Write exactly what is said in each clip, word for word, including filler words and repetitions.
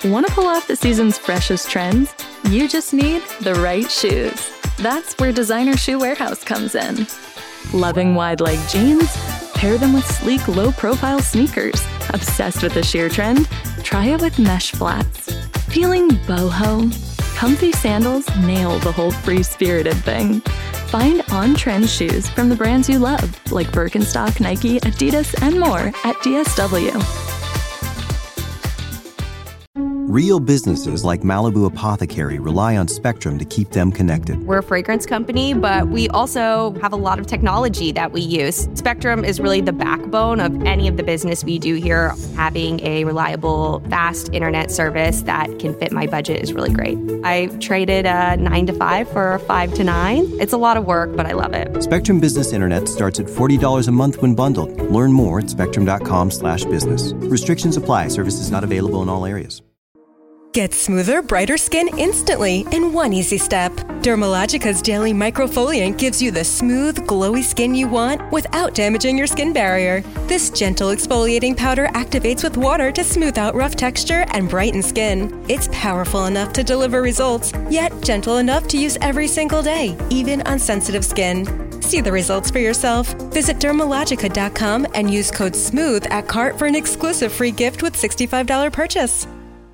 Want to pull off the season's freshest trends? You just need the right shoes. That's where Designer Shoe Warehouse comes in. Loving wide-leg jeans? Pair them with sleek, low-profile sneakers. Obsessed with the sheer trend? Try it with mesh flats. Feeling boho? Comfy sandals nail the whole free-spirited thing. Find on-trend shoes from the brands you love, like Birkenstock, Nike, Adidas, and more at D S W. Real businesses like Malibu Apothecary rely on Spectrum to keep them connected. We're a fragrance company, but we also have a lot of technology that we use. Spectrum is really the backbone of any of the business we do here. Having a reliable, fast internet service that can fit my budget is really great. I traded a nine to five for a five to nine. It's a lot of work, but I love it. Spectrum Business Internet starts at forty dollars a month when bundled. Learn more at spectrum.com slash business. Restrictions apply. Services not available in all areas. Get smoother, brighter skin instantly in one easy step. Dermalogica's Daily Microfoliant gives you the smooth, glowy skin you want without damaging your skin barrier. This gentle exfoliating powder activates with water to smooth out rough texture and brighten skin. It's powerful enough to deliver results, yet gentle enough to use every single day, even on sensitive skin. See the results for yourself. Visit dermalogica dot com and use code SMOOTH at cart for an exclusive free gift with sixty-five dollars purchase.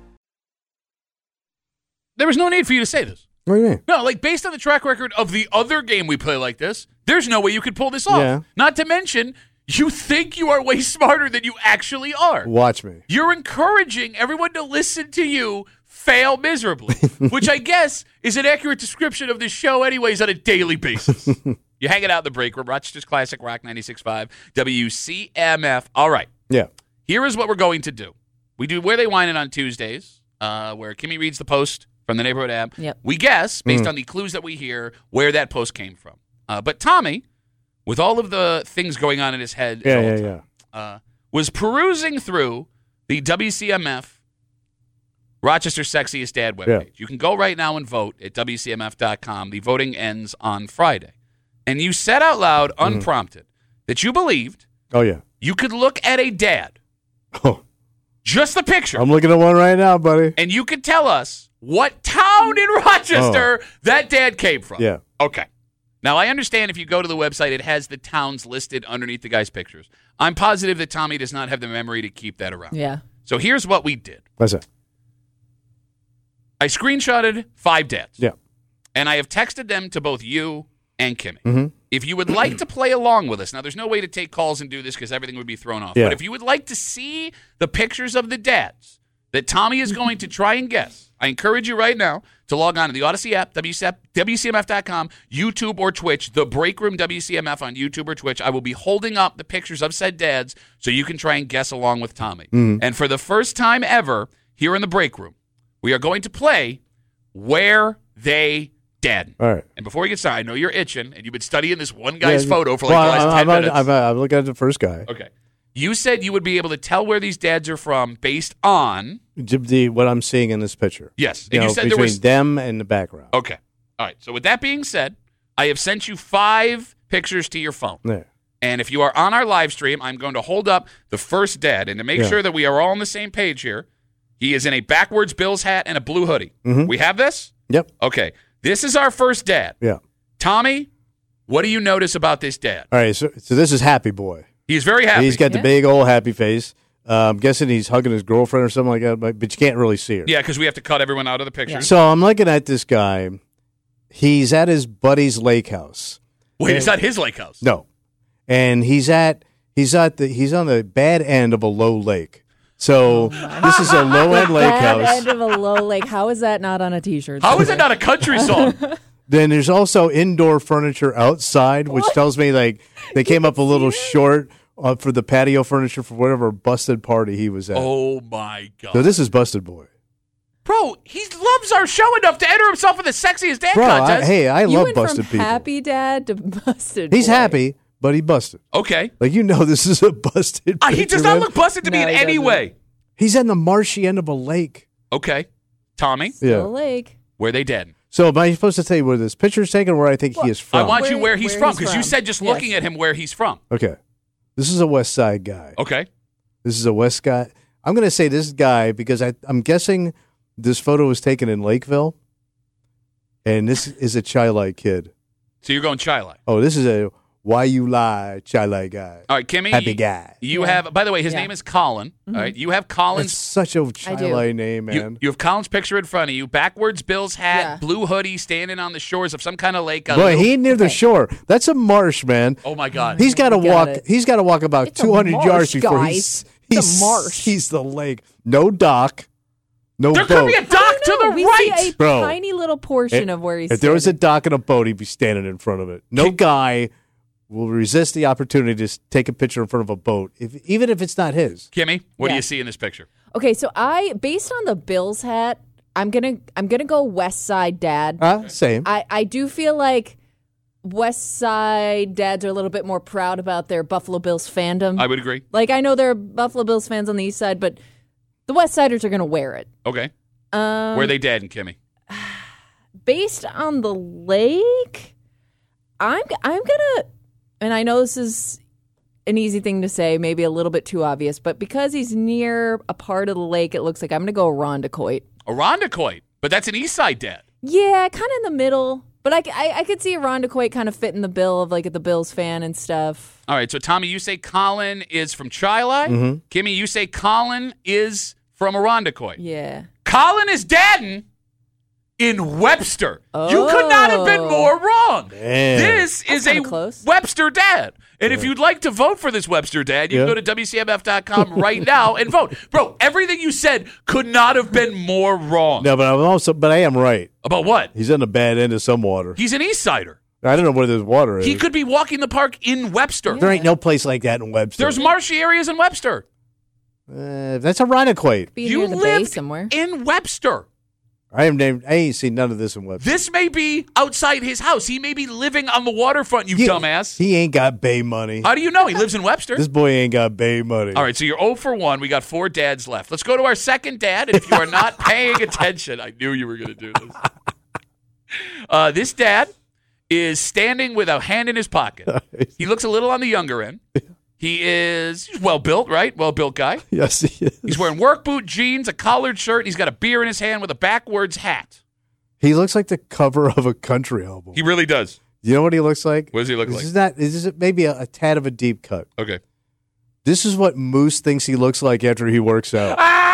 There was no need for you to say this. What do you mean? No, like based on the track record of the other game we play like this, there's no way you could pull this off. Yeah. Not to mention, you think you are way smarter than you actually are. Watch me. You're encouraging everyone to listen to you fail miserably, which I guess is an accurate description of this show anyways on a daily basis. You're hanging out in the break room, Rochester's Classic Rock ninety-six point five, W C M F. All right. Yeah. Here is what we're going to do. We do Where They Whine It on Tuesdays, uh, where Kimmy reads the post from the Neighborhood app. Yep. We guess, based Mm. on the clues that we hear, where that post came from. Uh, but Tommy, with all of the things going on in his head, Yeah, all yeah, the yeah. time, uh, was perusing through the W C M F Rochester Sexiest Dad webpage. Yeah. You can go right now and vote at W C M F dot com. The voting ends on Friday. And you said out loud, unprompted, that you believed Oh, yeah. you could look at a dad, Oh, just the picture, I'm looking at one right now, buddy. and you could tell us what town in Rochester that dad came from. Yeah. Okay. Now, I understand if you go to the website, it has the towns listed underneath the guy's pictures. I'm positive that Tommy does not have the memory to keep that around. Yeah. So here's what we did. What's that? I screenshotted five dads. Yeah. And I have texted them to both you and Kimmy. Mm-hmm. If you would like to play along with us, now there's no way to take calls and do this because everything would be thrown off. Yeah. But if you would like to see the pictures of the dads that Tommy is going to try and guess, I encourage you right now to log on to the Odyssey app, W C M F dot com, YouTube or Twitch, the Break Room W C M F on YouTube or Twitch. I will be holding up the pictures of said dads so you can try and guess along with Tommy. Mm-hmm. And for the first time ever here in the Break Room, we are going to play Where They Dad. All right. And before we get started, I know you're itching, and you've been studying this one guy's Yeah, photo for like well, the last I'm, ten I'm, minutes. I'm, I'm looking at the first guy. Okay. You said you would be able to tell where these dads are from based on... The- the- what I'm seeing in this picture. Yes. You And you know, said there between was... them and the background. Okay. All right. So with that being said, I have sent you five pictures to your phone. Yeah. And if you are on our live stream, I'm going to hold up the first dad. And to make Yeah. sure that we are all on the same page here, he is in a backwards Bills hat and a blue hoodie. Mhm. We have this? Yep. Okay. This is our first dad. Yeah. Tommy, what do you notice about this dad? All right. So, so this is Happy Boy. He's very happy. He's got the Yeah. big old happy face. Uh, I'm guessing he's hugging his girlfriend or something like that, but, but you can't really see her. Yeah, because we have to cut everyone out of the picture. So I'm looking at this guy. He's at his buddy's lake house. Wait, it's not his lake house. No, and he's at he's at the he's on the bad end of a low lake. So this is a low end lake Bad house. end of a low lake. How is that not on a T-shirt? How is it not a country song? Then there's also indoor furniture outside, which tells me like they came up a little short uh, for the patio furniture for whatever busted party he was at. Oh, my God. So this is Busted Boy. Bro, he loves our show enough to enter himself in the sexiest dad Bro, I, contest. hey, I You love went busted from people. happy dad to busted. He's boy. happy, but he busted. Okay. Like, you know this is a busted Uh, he picture, does not man. look busted to me No, in he any doesn't. way. He's in the marshy end of a lake. Okay. Tommy, Still Yeah. a lake. where they dead? So am I supposed to tell you where this picture's taken or where I think he is from? I want you Where- where he's where from, he's because you from. said just Yes. looking at him where he's from. Okay. This is a West Side guy. Okay. This is a West Side, I'm going to say this guy because I, I'm guessing this photo was taken in Lakeville, and this is a Chi-Li kid. So you're going Chi-Li. Oh, this is a why you lie Chi-Li guy. All right, Kimmy. Happy guy. You Yeah. have, by the way, his Yeah. name is Colin. Mm-hmm. All right, you have That's Colin's. such a Chi-Li name, man. You, you have Colin's picture in front of you, backwards Bill's hat, Yeah. blue hoodie, standing on the shores of some kind of lake. a Boy, little- he ain't near the shore. That's a marsh, man. Oh my God. He's got to We got walk. it. He's got to walk about It's a two hundred marsh, yards before guys. he's It's a he's marsh. He's the lake. No dock. No there boat. could be a dock to the we right. see a Bro. tiny little portion of where he's If there was a standing. dock and a boat, he'd be standing in front of it. No guy will resist the opportunity to s- take a picture in front of a boat, if, even if it's not his. Kimmy, what do Yeah. you see in this picture? Okay, so I based on the Bills hat, I'm gonna I'm gonna go West Side Dad. Uh, same. I, I do feel like West Side dads are a little bit more proud about their Buffalo Bills fandom. I would agree. like I know there are Buffalo Bills fans on the East Side, but the West Siders are gonna wear it. Okay. Um, Where are they dead, and Kimmy? based on the lake, I'm I'm gonna, and I know this is an easy thing to say, maybe a little bit too obvious, but because he's near a part of the lake, it looks like I'm gonna go Arondacoit. Arondacoit, but that's an East Side dead. Yeah, kind of in the middle, but I, I, I could see Arondacoit kind of fitting the bill of like the Bills fan and stuff. All right, so Tommy, you say Colin is from Chi-Li. Mm-hmm. Kimmy, you say Colin is from Arondacoit. Yeah. Colin is dadding in Webster. You could not have been Oh. more wrong. Man. This is a kinda close. Webster dad. And if you'd like to vote for this Webster dad, you Yeah. can go to W C M F dot com right now and vote. Bro, everything you said could not have been more wrong. No, but I'm also, but I am right. About what? He's on the bad end of some water. He's an East Sider. I don't know where this water is. He could be walking the park in Webster. There ain't no place like that in Webster. There's marshy areas in Webster. Uh, that's Arondacoit. Be You near the bay lived somewhere. in Webster. I am named. I ain't seen none of this in Webster. This may be outside his house. He may be living on the waterfront, you He- dumbass. He ain't got bay money. How do you know he lives in Webster? This boy ain't got bay money. All right, so you're zero for one. We got four dads left. Let's go to our second dad. And if you are not paying attention, I knew you were going to do this. Uh, this dad is standing with a hand in his pocket. He looks a little on the younger end. He is he's well built, right? Well built guy. Yes, he is. He's wearing work boot jeans, a collared shirt. And he's got a beer in his hand with a backwards hat. He looks like the cover of a country album. He really does. You know what he looks like? What does he look this like? Is not, this is maybe a, a tad of a deep cut. Okay. This is what Moose thinks he looks like after he works out.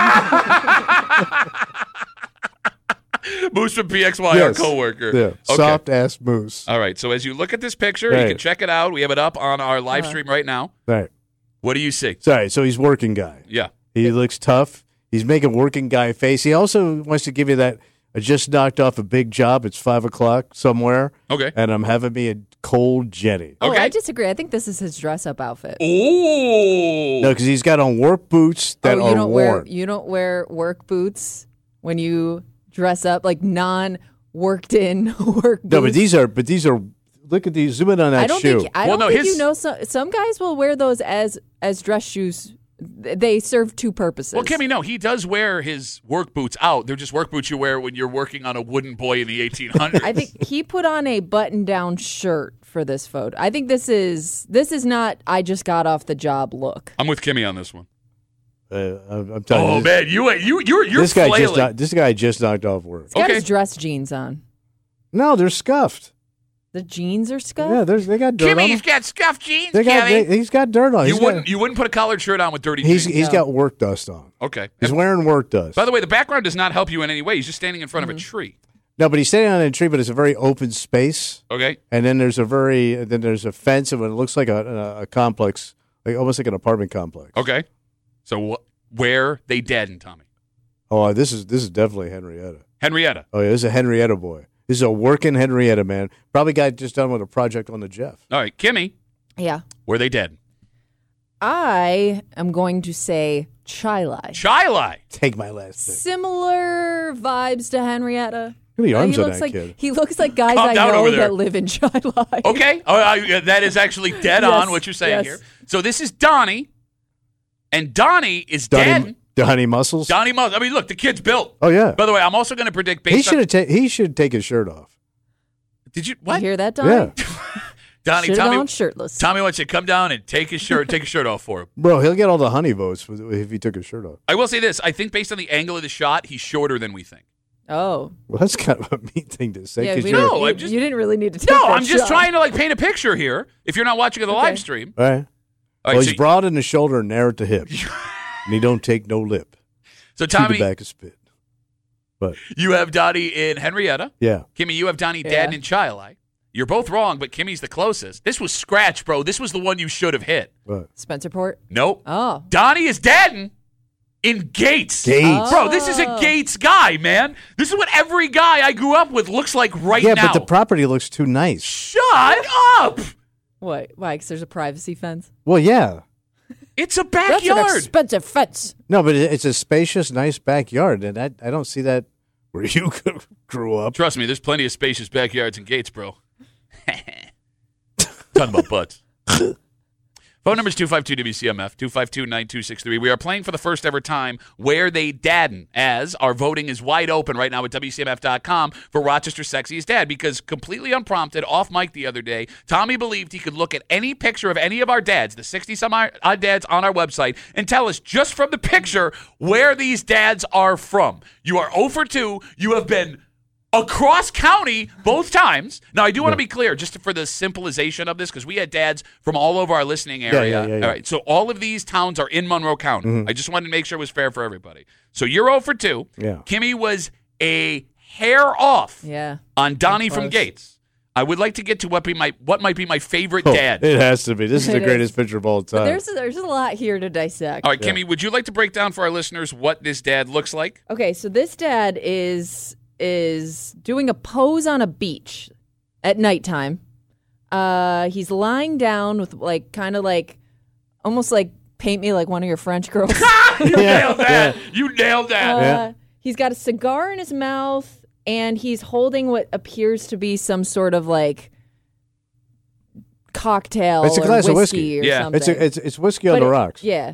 Moose from P X Y, Yes. our coworker. Yeah, Okay. soft ass Moose. All right. So as you look at this picture, you Right. can check it out. We have it up on our Uh-huh. live stream right now. Right. What do you see? Sorry. So he's working guy. Yeah. He looks tough. He's making working guy face. He also wants to give you that. I just knocked off a big job. It's five o'clock somewhere. Okay. And I'm having me a cold Jenny. Oh, Okay. I disagree. I think this is his dress up outfit. Oh. No, because he's got on work boots that oh, you are don't worn. wear you don't wear work boots when you dress up, like non worked in work boots. No, but these are. But these are. Look at these. Zoom in on that I don't shoe. think I Well, don't no, think his- you know some some guys will wear those as as dress shoes. They serve two purposes. Well, Kimmy, no, he does wear his work boots out. They're just work boots you wear when you're working on a wooden boy in the eighteen hundreds. I think he put on a button-down shirt for this photo. I think this is this is not I just got off the job look. I'm with Kimmy on this one. Uh, I'm, I'm telling Oh you. man, you you you're you're This guy flailing. just. Knocked, this guy just knocked off work. He's got Okay. his dress jeans on. No, they're scuffed. The jeans are scuffed. Yeah, there's. They got dirt on Kimmy's them. got scuffed jeans. They got. Kimmy. They, he's got dirt on. you He's wouldn't got, you wouldn't put a collared shirt on with dirty He's jeans. he's No. got work dust on. Okay. He's wearing work dust. By the way, the background does not help you in any way. He's just standing in front Mm-hmm. of a tree. No, but he's standing on a tree, but it's a very open space. Okay. And then there's a very then there's a fence, and it looks like a, a, a complex, like almost like an apartment complex. Okay. So wh- where they dead in Tommy? Oh, this is this is definitely Henrietta. Henrietta. Oh yeah, this is a Henrietta boy. This is a working Henrietta man. Probably got just done with a project on the Jeff. All right, Kimmy, Yeah. where they dead? I am going to say Chi-Li. Chi-Li. Take my last thing. Similar vibes to Henrietta. Look at the Uh, arms he on looks that like kid. he looks like guys Calm I down know over there. that live in Chi-Li. Okay. Oh, I, that is actually dead Yes, on what you're saying yes. here. So this is Donnie, and Donnie is Donnie, dead. Donnie Muscles. Donnie Mus. I mean, look, the kid's built. Oh yeah. By the way, I'm also going to predict He based should on. have. Ta- he should take his shirt off. Did you You what? hear that, Donnie? Yeah. Donnie, Should've Tommy, gone shirtless. Tommy wants you to come down and take his shirt, take his shirt off for him. Bro, he'll get all the honey votes with- if he took his shirt off. I will say this: I think based on the angle of the shot, he's shorter than we think. Oh. Well, that's kind of a mean thing to say. Yeah, 'cause we you're- No, you, I'm just- you didn't really need to take No, that I'm just shot. trying to like paint a picture here. If you're not watching the Okay. live stream, All right. all right. Well, so, he's broad in the shoulder and narrow at the hip. And he don't take no lip. so Chew Tommy, the back of spit. But, you have Donnie in Henrietta. yeah. Kimmy, you have Donnie Yeah. Dadden in Chilai. You're both wrong, but Kimmy's the closest. This was scratch, bro. This was the one you should have hit. But Spencerport. Nope. Oh. Donnie is Dadden in Gates. Gates. Bro, this is a Gates guy, man. This is what every guy I grew up with looks like right yeah, now. but the property looks too nice. Shut up. What? Why? Because there's a privacy fence. Well, yeah. It's a That's an backyard. expensive fence. No, but it- it's a spacious, nice backyard, and I, I don't see that where you grew up. Trust me, there's plenty of spacious backyards in Gates, bro. Talking about butts. Phone number is two five two W C M F, two five two, nine two six three. We are playing for the first ever time Where They Dadden, as our voting is wide open right now at W C M F dot com for Rochester's Sexiest Dad, because completely unprompted, off mic the other day, Tommy believed he could look at any picture of any of our dads, the sixty-some odd dads on our website, and tell us just from the picture where these dads are from. You are zero for two. You have been across county both times. Now, I do want to be clear, just for the simplification of this, because we had dads from all over our listening area. yeah, yeah, yeah. All right, so all of these towns are in Monroe County. I just wanted to make sure it was fair for everybody. So you're zero for two. Yeah. Kimmy was a hair off Yeah. on Donnie from close. Gates. I would like to get to what be my what might be my favorite Oh, dad. it has to be. This is the It greatest is. picture of all time. But there's there's a lot here to dissect. All right, Kimmy, would you like to break down for our listeners what this dad looks like? Okay, so this dad is is doing a pose on a beach at nighttime. Uh, he's lying down with like kind of like almost like paint me like one of your French girls. You nailed that. You nailed that. Uh, Yeah. He's got a cigar in his mouth, and he's holding what appears to be some sort of like cocktail It's a or glass of whiskey whiskey. or Yeah. something. it's, a, it's it's whiskey on But the it- rocks. Yeah.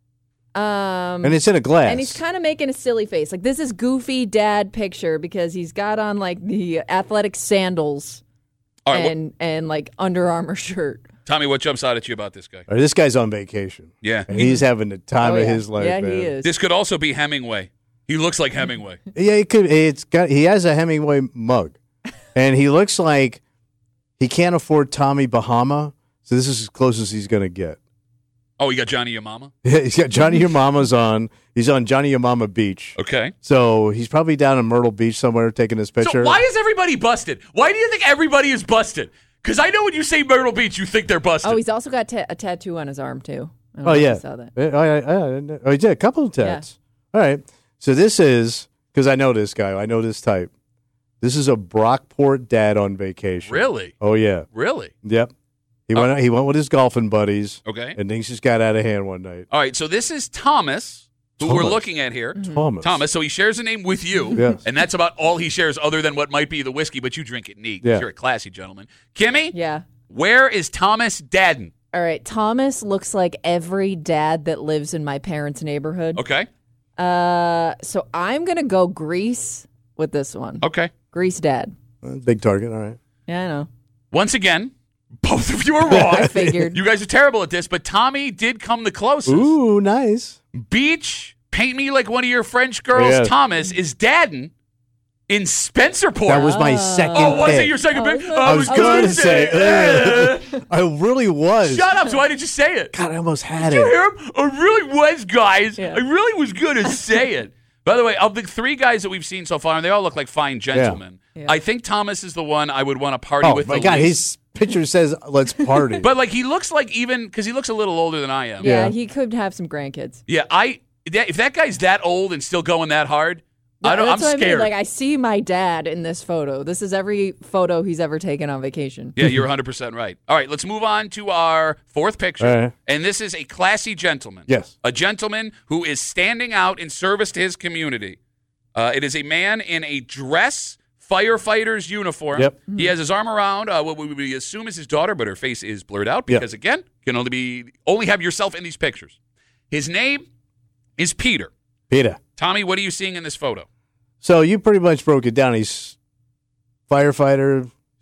Um, And it's in a glass. and he's kind of making a silly face. Like, this is goofy dad picture because he's got on like the athletic sandals All right, and and like Under Armour shirt. what, Tommy, what jumps out at you about this guy? All right, this guy's on vacation. Yeah. And he's having the time Oh, of yeah. his life. Yeah, man. he is. This could also be Hemingway. He looks like Hemingway. Yeah, it could. It's got. He has a Hemingway mug, and he looks like he can't afford Tommy Bahama. So this is as close as he's gonna get. Oh, you got Johnny Your Mama? He's got Johnny Your Mama's on. He's on Johnny Your Mama Beach. Okay. So he's probably down in Myrtle Beach somewhere taking his picture. So why is everybody busted? Why do you think everybody is busted? Because I know when you say Myrtle Beach, you think they're busted. Oh, he's also got ta- a tattoo on his arm too. I don't Oh know if yeah. you saw that. Oh, yeah, yeah. Oh, he did a couple of tats. All right. So this is because I know this guy. I know this type. This is a Brockport dad on vacation. Really? Oh yeah. Really? Yep. He went. He went with his golfing buddies. Okay. And things just got out of hand one night. All right, so this is Thomas, who we're Thomas. looking at here. Thomas. Thomas, so he shares a name with you, Yes. and that's about all he shares other than what might be the whiskey, but you drink it neat. 'cause Yeah. You're a classy gentleman. Kimmy, Yeah. where is Thomas Dadden? All right. Thomas looks like every dad that lives in my parents' neighborhood. Okay. Uh, so I'm gonna go Grease with this one. Okay. Grease dad. Uh, Big target. All right. Yeah, I know. Once again, both of you are wrong. I figured. You guys are terrible at this, but Tommy did come the closest. Ooh, nice. Beach, paint me like one of your French girls, Yeah. Thomas, is Dadden in Spencerport. That was my second. Oh, was it pick. your second Oh, pick? was it? I was going to say. uh, uh, I really was. Shut up. So why did you say it? God, I almost had Did you it. hear him? I really was, guys. Yeah. I really was going to say it. By the way, of the three guys that we've seen so far, and they all look like fine gentlemen, Yeah. I think Thomas is the one I would want to party Oh with my the God, least. his picture says "Let's party." But like he looks like even because he looks a little older than I am. Yeah, Yeah. he could have some grandkids. Yeah, I that, if that guy's that old and still going that hard, I don't. That's I'm what I mean. scared. Like, I see my dad in this photo. This is every photo he's ever taken on vacation. Yeah, you're one hundred percent right. All right, let's move on to our fourth picture. All right. And this is a classy gentleman. Yes. A gentleman who is standing out in service to his community. Uh, it is a man in a dress firefighter's uniform. Yep. He has his arm around uh, what we we assume is his daughter, but her face is blurred out Yep. because, again, can only be only have yourself in these pictures. His name is Peter. Peter. Tommy, what are you seeing in this photo? So you pretty much broke it down. He's firefighter,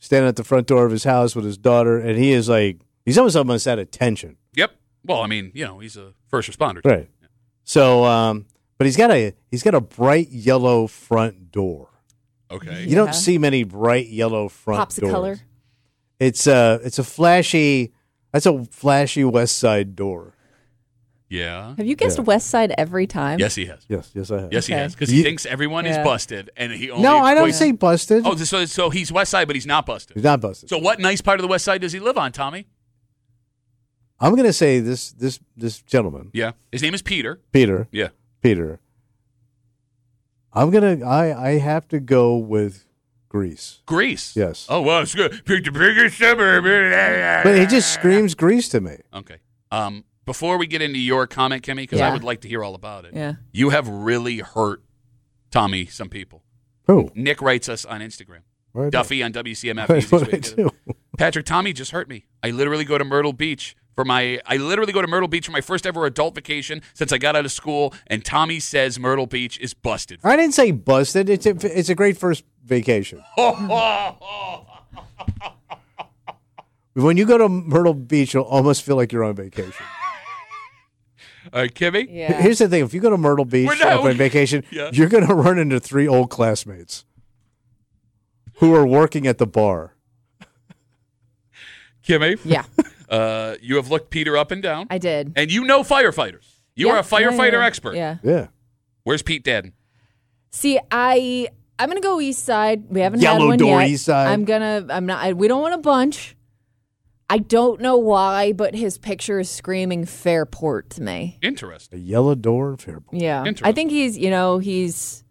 standing at the front door of his house with his daughter, and he is like, he's almost almost at attention. Yep. Well, I mean, you know, he's a first responder. too. Right. So, um, but he's got a he's got a bright yellow front door. Okay. You don't see many bright yellow front Pops doors. of color. It's a it's a flashy. That's a flashy West Side door. Yeah. Have you guessed Yeah. West Side every time? Yes, he has. Yes, yes, I have. Yes, he Okay. has. Because he Ye- thinks everyone is Yeah. busted, and he only. No, I don't equates- say busted. Oh, so so he's West Side, but he's not busted. He's not busted. So what nice part of the West Side does he live on, Tommy? I'm going to say this this this gentleman, Yeah. His name is Peter. Peter. Yeah. Peter. I'm gonna. I I have to go with Greece. Greece. Yes. Oh, well, it's good. Pick the biggest suburb. But he just screams Greece to me. Okay. Um, before we get into your comment, Kimmy, because I Yeah. would like to hear all about it. Yeah. You have really hurt Tommy, some people. Who? Nick writes us on Instagram. What? Duffy on W C M F. What easiest did way I to get it. do? Patrick, Tommy just hurt me. I literally go to Myrtle Beach for my. I literally go to Myrtle Beach for my first ever adult vacation since I got out of school. And Tommy says Myrtle Beach is busted. I didn't say busted. It's a it's a great first vacation. When you go to Myrtle Beach, you'll almost feel like you're on vacation. All right, Kimmy. Yeah. Here's the thing: if you go to Myrtle Beach We're not- on vacation, Yeah. you're going to run into three old classmates who are working at the bar. Kimmy. Yeah, Uh, you have looked Peter up and down, I did. and you know firefighters. You Yeah, are a firefighter yeah, yeah. expert. Yeah. Yeah, Where's Pete Dadden? See, I I'm gonna go East Side. We haven't Yellow had one Door yet. East Side. I'm gonna. I'm not. I, we don't want a bunch. I don't know why, but his picture is screaming Fairport to me. Interesting. a yellow door in Fairport. Yeah, Interesting. I think he's. You know, he's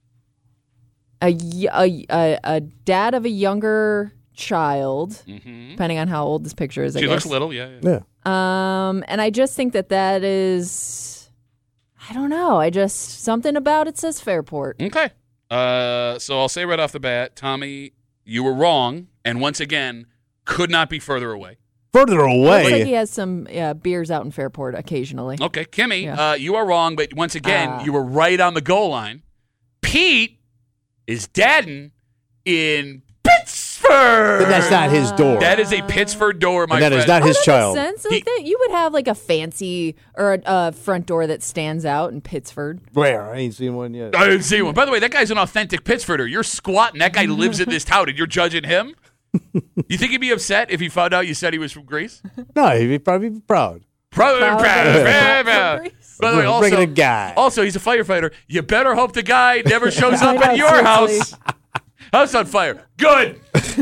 a y- a, a, a dad of a younger child, Mm-hmm. depending on how old this picture is. I She guess. looks little, yeah. yeah. Yeah, Um, and I just think that that is. I don't know. I just something about it says Fairport. Okay. Uh, so I'll say right off the bat, Tommy, you were wrong, and once again, could not be further away. further Looks like away. he has some yeah, beers out in Fairport occasionally. Okay, Kimmy, Yeah. uh, you are wrong, but once again, Ah. you were right on the goal line. Pete is Dadden in Pittsburgh. But that's not his door. That is a Pittsburgh door, my And that friend. is not Oh, his that child. Makes sense. He- Like that, you would have like a fancy or a, a front door that stands out in Pittsburgh. Where? I ain't seen one yet. I didn't see one. By the way, that guy's an authentic Pittsburgher. You're squatting. That guy lives in this town, and you're judging him? You think he'd be upset if he found out you said he was from Greece? No, he'd probably be proud. Probably Proud proud. of proud, that. proud. From Greece. By the way, Bring also, it a guy. also, he's a firefighter. You better hope the guy never shows I up know, at your seriously. house. House on fire. Good.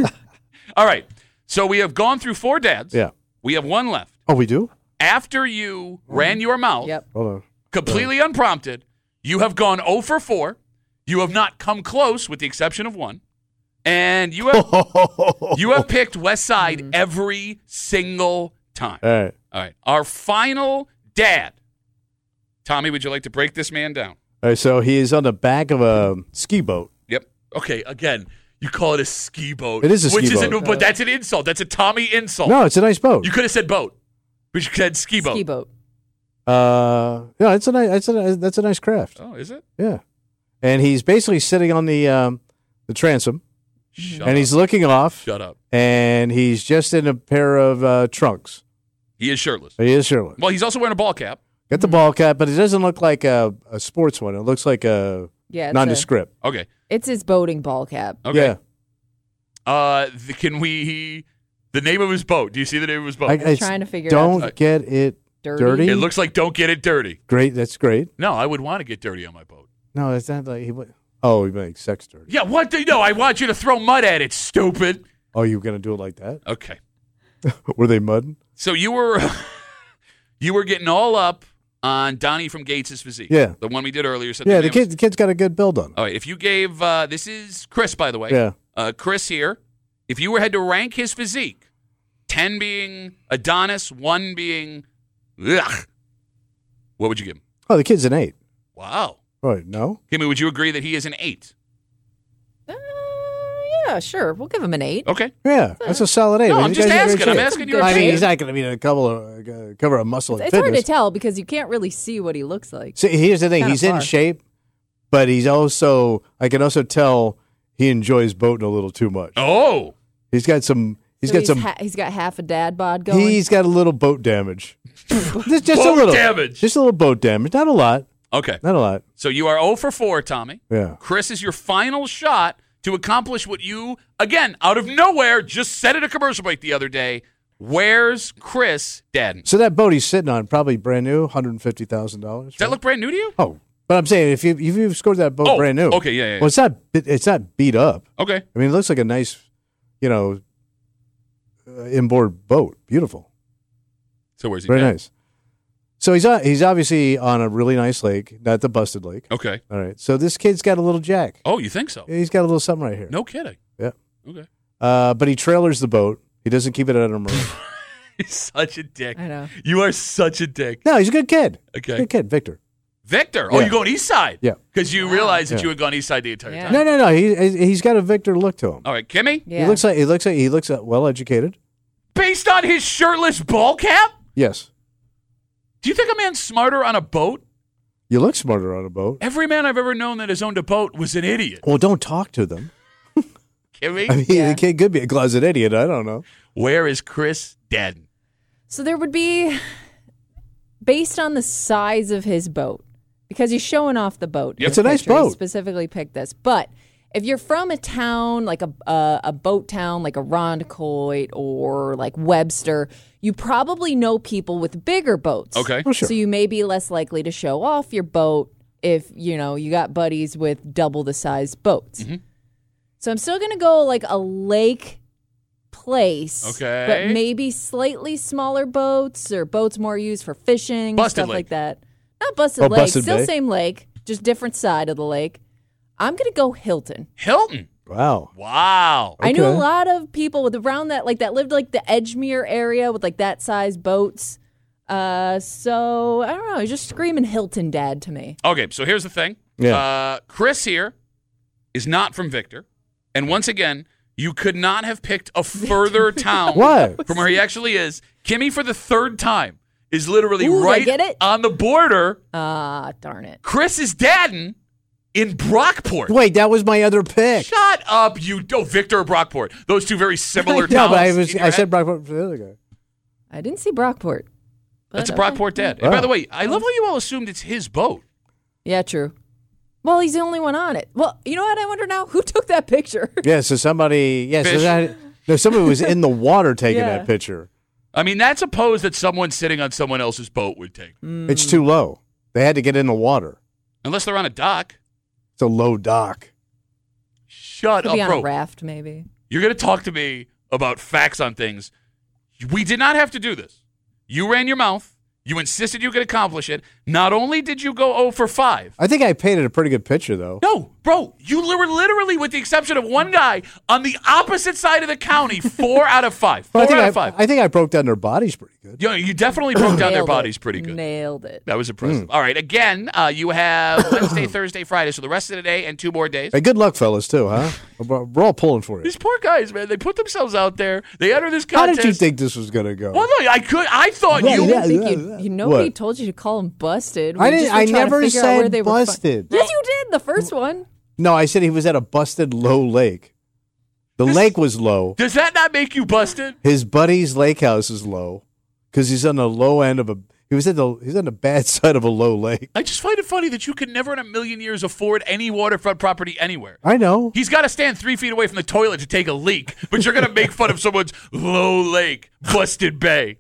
All right. So we have gone through four dads. Yeah. We have one left. Oh, we do? After you ran your mouth, Yep. Hold on. completely unprompted, you have gone zero for four. You have not come close, with the exception of one. And you have you have picked West Side every single time. All right. All right. Our final dad. Tommy, would you like to break this man down? All right. So he is on the back of a ski boat. Yep. Okay, again, you call it a ski boat. It is a ski which boat. Is but that's an insult. That's a Tommy insult. No, it's a nice boat. You could have said boat, but you said ski boat. Ski boat. Uh, yeah, it's a nice. It's a that's a nice craft. Oh, is it? Yeah, and he's basically sitting on the um, the transom, Shut and up. he's looking off, Shut up. and he's just in a pair of uh, trunks. He is shirtless. He is shirtless. Well, he's also wearing a ball cap. Got the ball cap, but it doesn't look like a, a sports one. It looks like a Yeah, it's, a, nondescript. Okay. it's his boating ball cap. Okay. Yeah, Uh, th- can we? The name of his boat. Do you see the name of his boat? I, I'm it's- trying to figure don't out. get it Dirty. dirty. it looks like don't get it dirty. great. That's great. No, I would want to get dirty on my boat. No, it's not like he. would- Oh, he makes sex dirty. Yeah, what? Do, no, I want you to throw mud at it, stupid. Oh, you were gonna do it like that? Okay. Were they mudding? So you were, you were getting all up on Donnie from Gates' physique. Yeah. The one we did earlier. Said Yeah, the the name kid. The kid's got a good build on him. All right, if you gave, uh, this is Chris, by the way. Yeah. Uh, Chris here. If you were had to rank his physique, ten being Adonis, one being, ugh, what would you give him? Oh, the kid's an eight. Wow. Right? No. Kimmy, would you agree that he is an eight? Uh, yeah, sure. We'll give him an eight. Okay. Yeah, that's a solid eight. No, I mean, I'm the just guy's in great asking. I'm shape. asking your I mean, opinion. he's not going to be in a couple of uh, cover a muscle It's, and it's hard to fitness. tell because you can't really see what he looks like. See, here's the thing: Kinda he's in far. shape, but he's also. I can also tell he enjoys boating a little too much. Oh. He's got some. He's So got he's, some. ha- he's got half a dad bod going. He's got a little boat damage. just just Boat a little damage. Just a little boat damage. Not a lot. Okay. Not a lot. So you are zero for four, Tommy. Yeah. Chris is your final shot to accomplish what you, again, out of nowhere, just said at a commercial break the other day. Where's Chris Dadden? So that boat he's sitting on, probably brand new, one hundred fifty thousand dollars. Does that look brand new to you? Oh, but I'm saying if you if you've scored that boat Oh, brand new, okay, yeah, yeah, yeah. Well, it's not it's not beat up. Okay. I mean, it looks like a nice, you know, uh, inboard boat. Beautiful, So where's he? very at? nice. So he's on, he's obviously on a really nice lake, not the busted lake. Okay. All right. So this kid's got a little jack. Oh, you think so? He's got a little something right here. No kidding. Yeah. Okay. Uh, but he trailers the boat. He doesn't keep it at a marina. He's such a dick. I know. You are such a dick. No, he's a good kid. Okay. Good kid, Victor. Victor. Oh, Yeah. you going east side? Yeah. Because you realized that Yeah. you had gone east side the entire Yeah. time. No, no, no. He he's got a Victor look to him. All right, Kimmy. Yeah. He looks like he looks like he looks well educated. Based on his shirtless ball cap, Yes. do you think a man's smarter on a boat? You look smarter on a boat. Every man I've ever known that has owned a boat was an idiot. Well, don't talk to them. Kimmy, I mean, Yeah. the kid could be a closet idiot. I don't know. where is Chris Dadden? So there would be, based on the size of his boat, because he's showing off the boat. in Yep. the It's a nice picture, he boat. specifically picked this. But if you're from a town, like a, a, a boat town, like a Rondecoit or like Webster, you probably know people with bigger boats. Okay. Oh, sure. So you may be less likely to show off your boat if, you know, you got buddies with double the size boats. Mm-hmm. So I'm still going to go like a lake place. Okay. But maybe slightly smaller boats or boats more used for fishing, Busted stuff Lake. like that. Not Busted Oh, Lake, Busted still Bay. same lake, just different side of the lake. I'm going to go Hilton. Hilton. Wow. Wow. I knew a Okay. lot of people with around that, like that lived like the Edgemere area with like that size boats. Uh, so I don't know, he's just screaming Hilton Dad to me. Okay, so here's the thing. Yeah. Uh, Chris here is not from Victor. And once again, you could not have picked a further town What? from where he actually is. Kimmy, for the third time, is literally Ooh, did I right get it? on the border. Ah, darn it. Chris is Dadden in Brockport. Wait, that was my other pick. Shut up, you. Oh, Victor or Brockport. Those two very similar towns. No, but I was in your I said head. Brockport for the other guy. I didn't see Brockport. but That's a okay. Brockport dad. And by Wow. the way, I love how you all assumed it's his boat. Yeah, true. Well, he's the only one on it. Well, you know what? I wonder now who took that picture. Yeah, so somebody yeah, so Fish. that, no, somebody was in the water taking Yeah. that picture. I mean, that's a pose that someone sitting on someone else's boat would take. It's too low. They had to get in the water. Unless they're on a dock. It's a low dock. Shut Could up, be on bro. a raft, maybe. You're going to talk to me about facts on things. We did not have to do this. You ran your mouth. You insisted you could accomplish it. Not only did you go zero for five. I think I painted a pretty good picture though. No, bro, you li- were literally, with the exception of one guy, on the opposite side of the county, four out of five. Four But I think out I, of five. I think I broke down their bodies pretty good. you, know, you definitely broke down their Nailed bodies it. pretty good. Nailed it. That was impressive. Hmm. All right, again, uh, you have Wednesday, Thursday, Friday, so the rest of the day and two more days. Hey, good luck, fellas, too, huh? We're we're all pulling for you. These poor guys, man, they put themselves out there. They enter this How contest. did you think this was going to go? Well, look, I could. I thought Yeah, you. I yeah. didn't think you, you nobody What? told you to call him busted. I We didn't- just were I trying to never figure out where said they were fu- busted. Yes, you did. The first one. No, I said he was at a busted low lake. The This- lake was low. Does that not make you busted? His buddy's lake house is low because he's on the low end of a. He was at the. He's on the bad side of a low lake. I just find it funny that you could never in a million years afford any waterfront property anywhere. I know. He's got to stand three feet away from the toilet to take a leak, but you're going to make fun of someone's low lake, busted bay.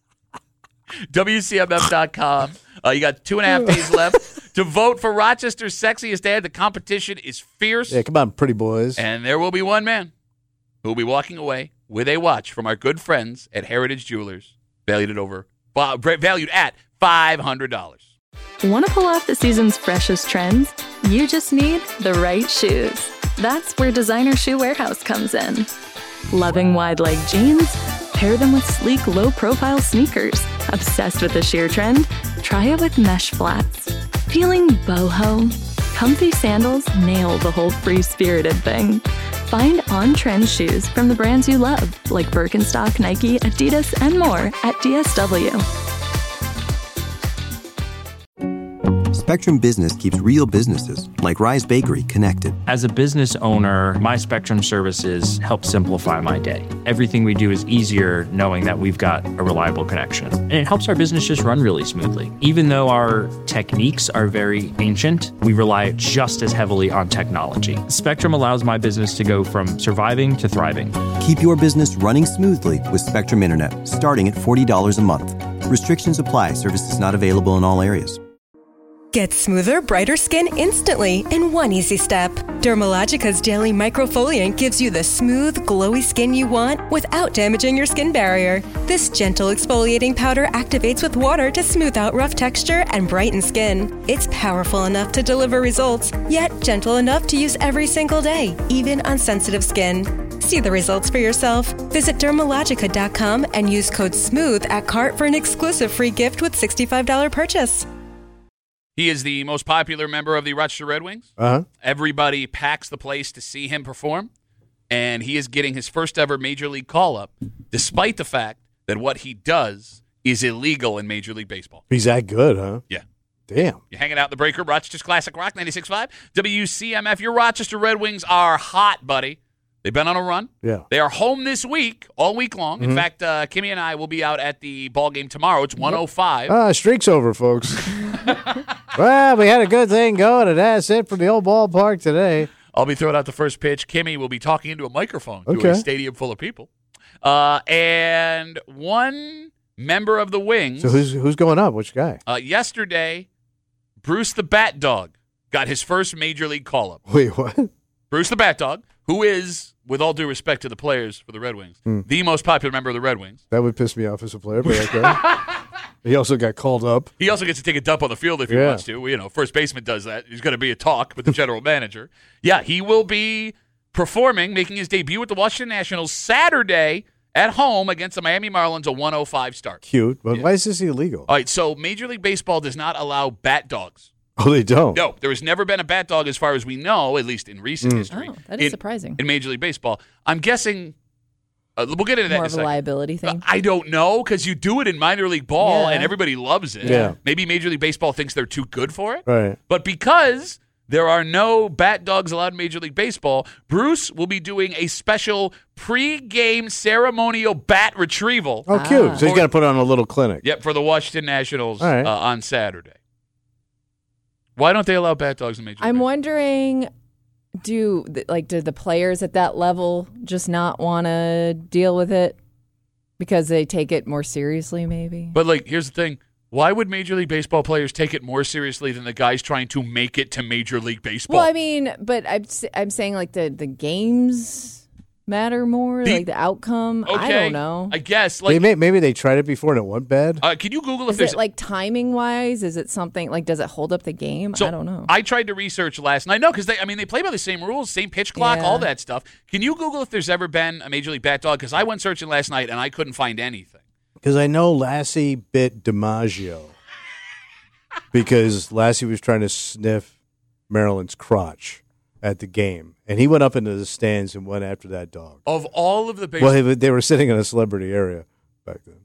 W C M F dot com. Uh, you got two and a half days left to vote for Rochester's sexiest dad. The competition is fierce, Yeah, come on, pretty boys. and there will be one man who will be walking away with a watch from our good friends at Heritage Jewelers, valued at over uh, valued at five hundred dollars. Want to pull off the season's freshest trends? You just need the right shoes. That's where Designer Shoe Warehouse comes in. Loving wide leg jeans? Pair them with sleek, low-profile sneakers. Obsessed with the sheer trend? Try it with mesh flats. Feeling boho? Comfy sandals nail the whole free-spirited thing. Find on-trend shoes from the brands you love, like Birkenstock, Nike, Adidas, and more at D S W. Spectrum Business keeps real businesses, like Rise Bakery, connected. As a business owner, my Spectrum services help simplify my day. Everything we do is easier knowing that we've got a reliable connection. And it helps our business just run really smoothly. Even though our techniques are very ancient, we rely just as heavily on technology. Spectrum allows my business to go from surviving to thriving. Keep your business running smoothly with Spectrum Internet, starting at forty dollars a month. Restrictions apply. Services not available in all areas. Get smoother, brighter skin instantly in one easy step. Dermalogica's Daily Microfoliant gives you the smooth, glowy skin you want without damaging your skin barrier. This gentle exfoliating powder activates with water to smooth out rough texture and brighten skin. It's powerful enough to deliver results, yet gentle enough to use every single day, even on sensitive skin. See the results for yourself. Visit Dermalogica dot com and use code SMOOTH at cart for an exclusive free gift with sixty-five dollars purchase. He is the most popular member of the Rochester Red Wings. Uh-huh. Everybody packs the place to see him perform, and he is getting his first ever Major League call-up, despite the fact that what he does is illegal in Major League Baseball. He's that good, huh? Yeah. Damn. You're hanging out in the break room, Rochester's Classic Rock, ninety-six point five, W C M F. Your Rochester Red Wings are hot, buddy. They've been on a run. Yeah. They are home this week, all week long. Mm-hmm. In fact, uh, Kimmy and I will be out at the ball game tomorrow. It's one oh five. Ah, streak's over, folks. Well, we had a good thing going, and that's it for the old ballpark today. I'll be throwing out the first pitch. Kimmy will be talking into a microphone to Okay. a stadium full of people. Uh, and one member of the Wings. So who's who's going up? Which guy? Uh, yesterday, Bruce the Bat Dog got his first Major League call-up. Wait, what? Bruce the Bat Dog, who is, with all due respect to the players for the Red Wings, Hmm. the most popular member of the Red Wings. That would piss me off as a player, but okay. He also got called up. He also gets to take a dump on the field if he Yeah. wants to. You know, first baseman does that. He's going to be a talk with the general manager. Yeah, he will be performing, making his debut with the Washington Nationals Saturday at home against the Miami Marlins, a one oh five start. Cute, but Yeah. why is this illegal? All right, so Major League Baseball does not allow bat dogs. Oh, they don't? No, there has never been a bat dog, as far as we know, at least in recent Mm. history. Oh, that is in, surprising. In Major League Baseball. I'm guessing, uh, we'll get into that More in a of a second. liability thing. I don't know, because you do it in minor league ball, Yeah. and everybody loves it. Yeah. Maybe Major League Baseball thinks they're too good for it. Right. But because there are no bat dogs allowed in Major League Baseball, Bruce will be doing a special pre-game ceremonial bat retrieval. Oh, cute. Ah. So he's got to put on a little clinic. Yep, for the Washington Nationals All right. uh, on Saturday. Why don't they allow bat dogs in Major League I'm Baseball? wondering, do th- like do the players at that level just not want to deal with it because they take it more seriously? Maybe. But, like, here's the thing. Why would Major League Baseball players take it more seriously than the guys trying to make it to Major League Baseball? Well, I mean, but I'm s- I'm saying like the the games matter more, The- like the outcome. okay, I don't know. I guess. They Like, may, maybe they tried it before and it went bad. uh, can you Google if Is there's it like timing wise? Is it something like does it hold up the game? So I don't know. I tried to research last night. No, because they, I mean, they play by the same rules, same pitch clock, Yeah. all that stuff. Can you Google if there's ever been a Major League Bat Dog? Because I went searching last night and I couldn't find anything. Because I know Lassie bit DiMaggio because Lassie was trying to sniff Maryland's crotch at the game. And he went up into the stands and went after that dog. Of all of the baseball, Well, they, they were sitting in a celebrity area back then.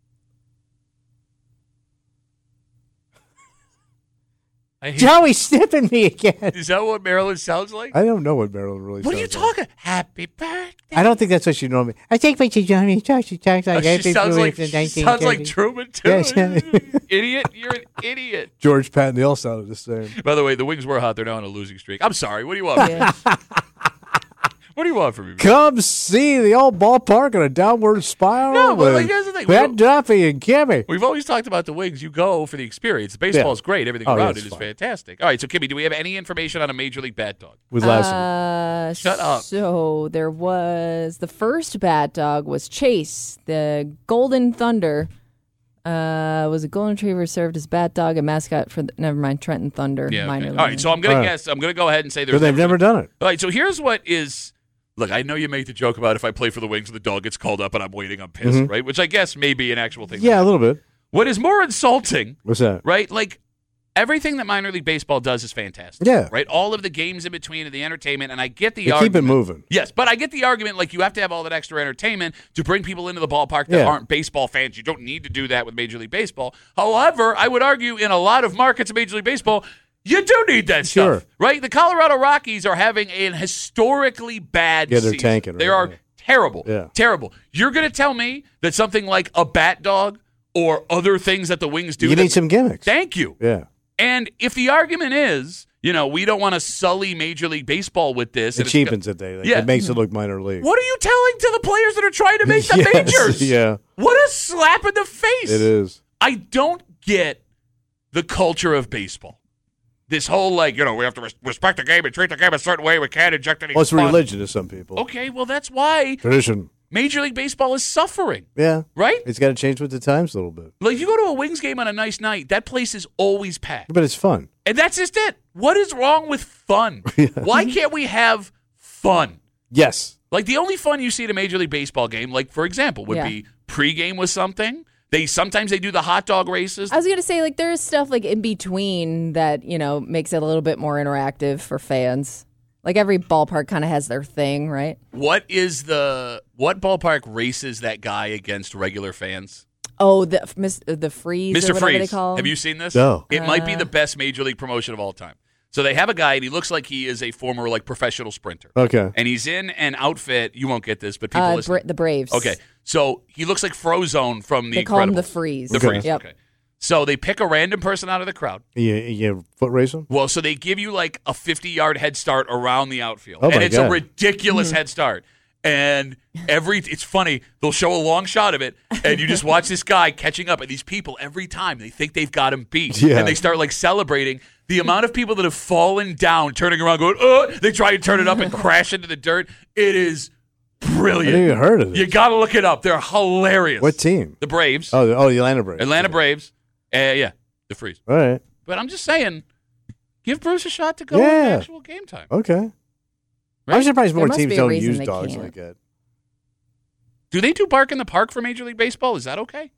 I hate, Joey's sniffing me again. is that what Maryland sounds like? I don't know what Maryland really What are you sounds like. talking? Happy birthday. I don't think that's what she normally. I think what she Johnny talks. She talks like Oh, she sounds like, April she sounds like nineteen thirty. Truman too. Yes. Idiot, you're an idiot. George Patton. They all sounded the same. By the way, the Wings were hot. They're now on a losing streak. I'm sorry. What do you want? From me? Yeah. What do you want from me? Come see the old ballpark on a downward spiral. No, but, with like, here's the thing. Pat We- Duffy and Kimmy. We've always talked about the Wings. You go for the experience. Baseball's Yeah. great. Everything Oh, yeah, around it's it is fine. fantastic. All right, so Kimmy, do we have any information on a Major League Bat Dog? With Lassie. Uh, Shut up. So there was the first bat dog was Chase, the Golden Thunder. Uh, was a golden retriever, served as bat dog, a mascot for the, never mind Trenton Thunder. Yeah. minor Okay. league. All right, so I'm gonna All right. guess. I'm gonna go ahead and say But there's. they've never done it. All right, so here's what is. Look, I know you make the joke about if I play for the Wings and the dog gets called up and I'm waiting, I'm pissed, right? Which I guess may be an actual thing. Mm-hmm. Yeah, a little bit. What is more insulting, What's that? right? Like, everything that minor league baseball does is fantastic. Yeah. Right? All of the games in between and the entertainment, and I get the They argument. keep it moving. Yes, but I get the argument, like, you have to have all that extra entertainment to bring people into the ballpark that Yeah. aren't baseball fans. You don't need to do that with Major League Baseball. However, I would argue in a lot of markets of Major League Baseball, you do need that Sure. stuff, right? The Colorado Rockies are having an historically bad Yeah, they're season. tanking, They right? are Yeah. terrible. Yeah. Terrible. You're going to tell me that something like a bat dog or other things that the Wings do. You that- need some gimmicks. Thank you. Yeah. And if the argument is, you know, we don't want to sully Major League Baseball with this. It and it's cheapens go- it. They, like, Yeah. It makes it look minor league. What are you telling to the players that are trying to make the Yes, majors? yeah. What a slap in the face. It is. I don't get the culture of baseball. This whole, like, you know, we have to res- respect the game and treat the game a certain way. We can't inject any Well, it's fun. religion to some people. Okay, well, that's why Tradition. Major League Baseball is suffering, Yeah. right? It's got to change with the times a little bit. Like, if you go to a Wings game on a nice night, that place is always packed. But it's fun. And that's just it. What is wrong with fun? Why can't we have fun? Yes. Like, the only fun you see at a Major League Baseball game, like, for example, would Yeah. be pregame with something. They sometimes they do the hot dog races. I was gonna say, like, there's stuff like in between that, you know, makes it a little bit more interactive for fans. Like every ballpark kind of has their thing, right? What is the what ballpark races that guy against regular fans? Oh, the Miss the Freeze, Mister or whatever Freeze. they call him. Have you seen this? No. It might be Uh. the best Major League promotion of all time. So they have a guy, and he looks like he is a former like professional sprinter. Okay. And he's in an outfit. You won't get this, but people Uh, listen. Bra- the Braves. Okay, so he looks like Frozone from the They call him the Incredibles. Freeze. The Okay. Freeze. Yep. Okay. So they pick a random person out of the crowd. You, you foot race them? Well, so they give you like a fifty-yard head start around the outfield, Oh, and my it's a God. ridiculous Mm-hmm. head start. And every it's funny. They'll show a long shot of it, and you just watch this guy catching up. And these people, every time they think they've got him beat, Yeah. and they start like celebrating. The amount of people that have fallen down, turning around, going, "Oh!" They try and turn it up and crash into the dirt. It is brilliant. I never even heard of this. You got to look it up. They're hilarious. What team? The Braves. Oh, the- oh, the Atlanta Braves. Atlanta Okay. Braves. Uh, yeah, the Freeze. All right. But I'm just saying, give Bruce a shot to go Yeah. in actual game time. Okay. Right? I'm surprised There more must teams be a don't reason use they dogs can't. like that. Do they do bark in the park for Major League Baseball? Is that okay?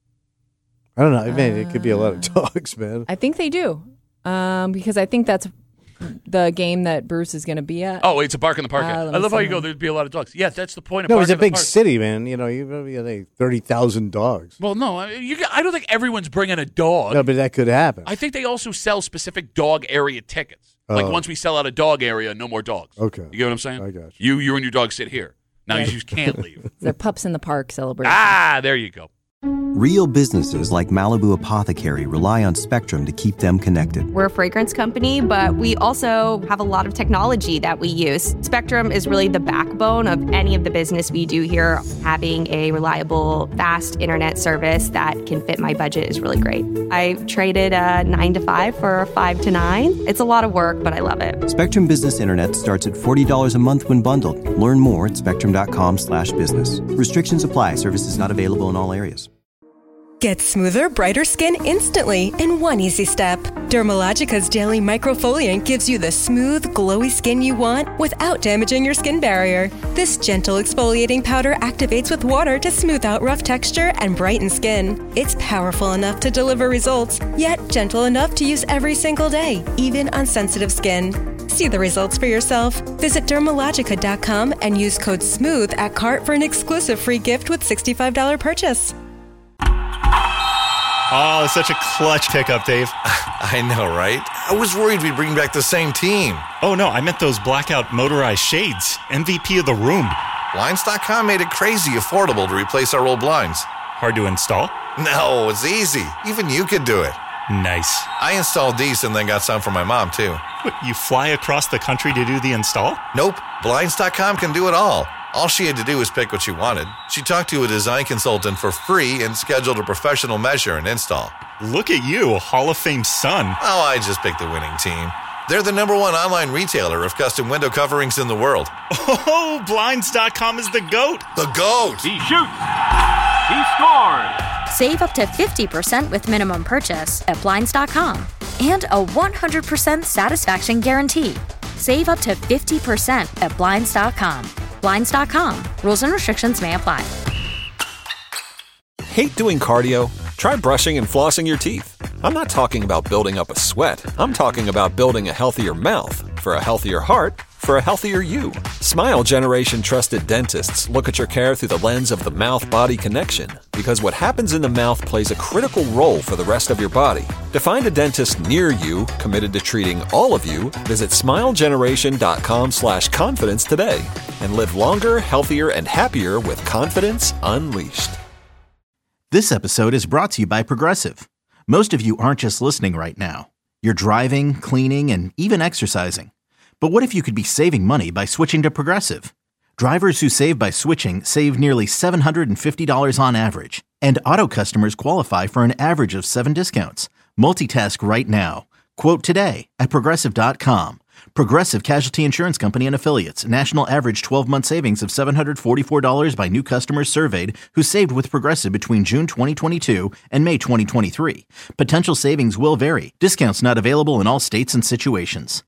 I don't know. Man, it could be a lot of Uh, dogs, man. I think they do, um, because I think that's the game that Bruce is going to be at. Oh, it's a bark in the park. Uh, I let me love how see. you go, there'd be a lot of dogs. Yeah, that's the point of No, bark it's a in the big park. city, man. You know, you've got like thirty thousand dogs. Well, no, I, you, I don't think everyone's bringing a dog. No, but that could happen. I think they also sell specific dog area tickets. Like Oh. once we sell out a dog area, no more dogs. Okay. You get what I'm saying? I got you. You and your dog sit here. Now you just can't leave. They're pups in the park celebration. Ah, there you go. Real businesses like Malibu Apothecary rely on Spectrum to keep them connected. We're a fragrance company, but we also have a lot of technology that we use. Spectrum is really the backbone of any of the business we do here. Having a reliable, fast internet service that can fit my budget is really great. I traded a nine to five for a five to nine. It's a lot of work, but I love it. Spectrum Business Internet starts at forty dollars a month when bundled. Learn more at spectrum.com slash business. Restrictions apply. Services not available in all areas. Get smoother, brighter skin instantly in one easy step. Dermalogica's Daily Microfoliant gives you the smooth, glowy skin you want without damaging your skin barrier. This gentle exfoliating powder activates with water to smooth out rough texture and brighten skin. It's powerful enough to deliver results, yet gentle enough to use every single day, even on sensitive skin. See the results for yourself. Visit dermalogica dot com and use code SMOOTH at cart for an exclusive free gift with sixty-five dollars purchase. Oh, such a clutch pickup, Dave. I know, right? I was worried we'd bring back the same team. Oh, no, I meant those blackout motorized shades. M V P of the room. Blinds dot com made it crazy affordable to replace our old blinds. Hard to install? No, it's easy. Even you could do it. Nice. I installed these and then got some for my mom, too. What, you fly across the country to do the install? Nope. Blinds dot com can do it all. All she had to do was pick what she wanted. She talked to a design consultant for free and scheduled a professional measure and install. Look at you, a Hall of Fame son. Oh, I just picked the winning team. They're the number one online retailer of custom window coverings in the world. Oh, Blinds dot com is the GOAT. The GOAT! He shoots. He scores. Save up to fifty percent with minimum purchase at Blinds dot com. And a one hundred percent satisfaction guarantee. Save up to fifty percent at Blinds dot com. Blinds dot com. Rules and restrictions may apply. Hate doing cardio? Try brushing and flossing your teeth. I'm not talking about building up a sweat. I'm talking about building a healthier mouth for a healthier heart for a healthier you. Smile Generation trusted dentists look at your care through the lens of the mouth-body connection, because what happens in the mouth plays a critical role for the rest of your body. To find a dentist near you committed to treating all of you, visit smilegeneration.com slash confidence today and live longer, healthier, and happier with confidence unleashed. This episode is brought to you by Progressive. Most of you aren't just listening right now. You're driving, cleaning, and even exercising. But what if you could be saving money by switching to Progressive? Drivers who save by switching save nearly seven hundred fifty dollars on average, and auto customers qualify for an average of seven discounts. Multitask right now. Quote today at Progressive dot com. Progressive Casualty Insurance Company and Affiliates. National average twelve-month savings of seven hundred forty-four dollars by new customers surveyed who saved with Progressive between June twenty twenty-two and May twenty twenty-three. Potential savings will vary. Discounts not available in all states and situations.